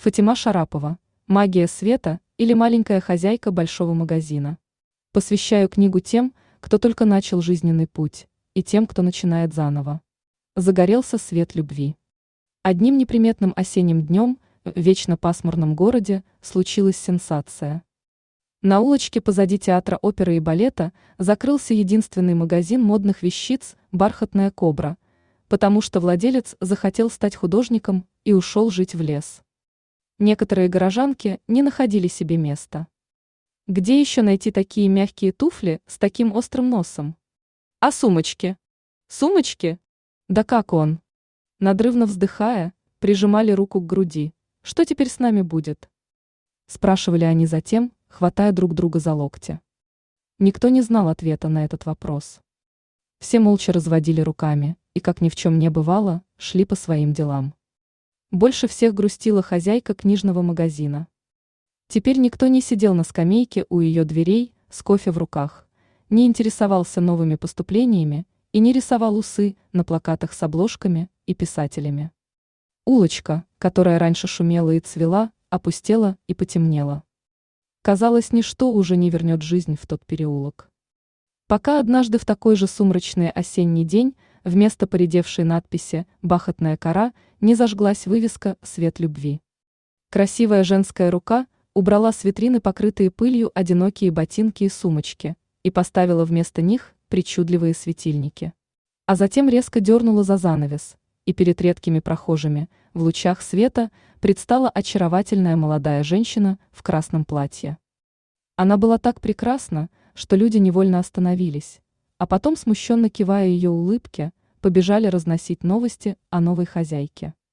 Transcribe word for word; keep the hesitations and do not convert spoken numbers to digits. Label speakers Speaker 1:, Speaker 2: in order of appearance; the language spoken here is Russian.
Speaker 1: Фатима Шарапова. Магия света или маленькая хозяйка большого магазина. Посвящаю книгу тем, кто только начал жизненный путь, и тем, кто начинает заново. Загорелся свет любви. Одним неприметным осенним днем в вечно пасмурном городе случилась сенсация. На улочке позади театра оперы и балета закрылся единственный магазин модных вещиц «Бархатная кобра», потому что владелец захотел стать художником и ушел жить в лес. Некоторые горожанки не находили себе места. Где еще найти такие мягкие туфли с таким острым носом? А сумочки? Сумочки? Да как он? Надрывно вздыхая, прижимали руку к груди. Что теперь с нами будет? Спрашивали они затем, хватая друг друга за локти. Никто не знал ответа на этот вопрос. Все молча разводили руками и, как ни в чем не бывало, шли по своим делам. Больше всех грустила хозяйка книжного магазина. Теперь никто не сидел на скамейке у ее дверей с кофе в руках, не интересовался новыми поступлениями и не рисовал усы на плакатах с обложками и писателями. Улочка, которая раньше шумела и цвела, опустела и потемнела. Казалось, ничто уже не вернет жизнь в тот переулок. Пока однажды в такой же сумрачный осенний день вместо поредевшей надписи «Бархатная кора» не зажглась вывеска «Свет любви». Красивая женская рука убрала с витрины покрытые пылью одинокие ботинки и сумочки и поставила вместо них причудливые светильники. А затем резко дернула за занавес, и перед редкими прохожими в лучах света предстала очаровательная молодая женщина в красном платье. Она была так прекрасна, что люди невольно остановились, а потом, смущенно кивая ее улыбке, побежали разносить новости о новой хозяйке.